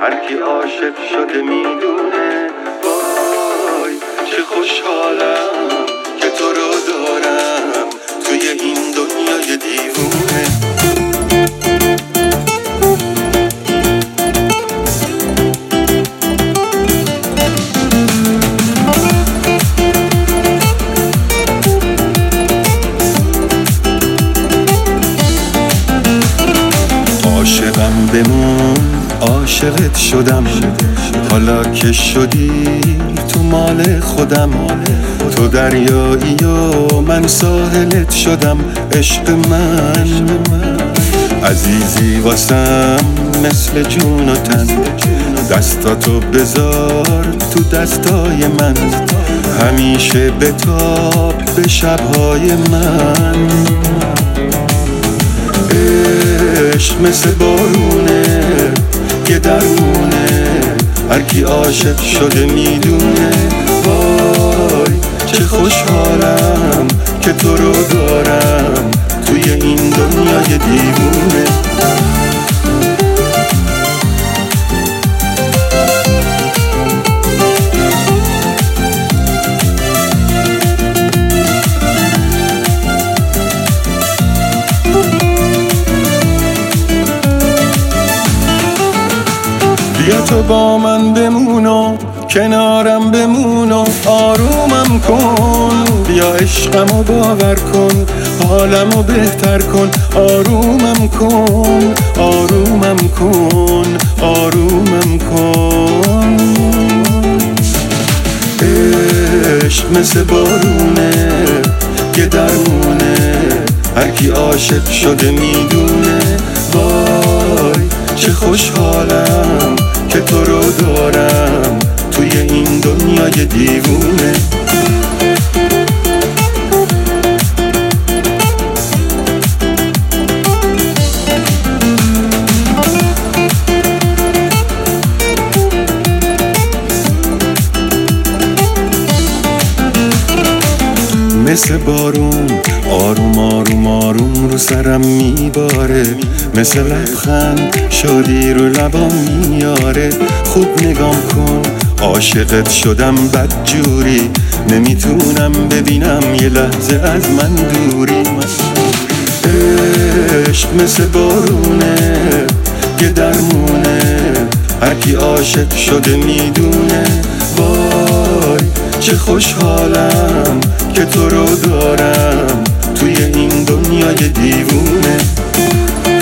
هر کی عاشق شده میدونه وای چه خوشحالم که تو رو دارم توی این دنیای دیوونه. عاشقم بمون عاشقت شدم، حالا که شدی تو مال خودم. تو دریایی و من ساحلت شدم، عشق من عزیزی واسم مثل جون و تن. دستاتو بذار تو دستای من، همیشه بتاب به شبهای من. عشق مثل بارونه که درمونه، هر کی عاشق شده میدونه وای چه خوشحالم که تو رو دارم توی این دنیای دیوونه. بیا تو با من بمون و کنارم بمون و آرومم کن. بیا عشقمو باور کن، حالمو بهتر کن. آرومم کن آرومم کن آرومم کن. عشق مثل بارونه که درمونه، هر کی عاشق شده میدونه وای چه خوشحالم که تو رو دارم توی این دنیای دیوونه. مثل بارون آروم آروم آروم رو سرم میباره، مثل لبخند شادی رو لبام میاره. خوب نگام کن عاشقت شدم بدجوری، نمیتونم ببینم یه لحظه از من دوری. عشق مثل بارونه که درمونه، هر کی عاشق شده میدونه وای چه خوشحالم که تو رو دارم توی این دنیای دیوونه.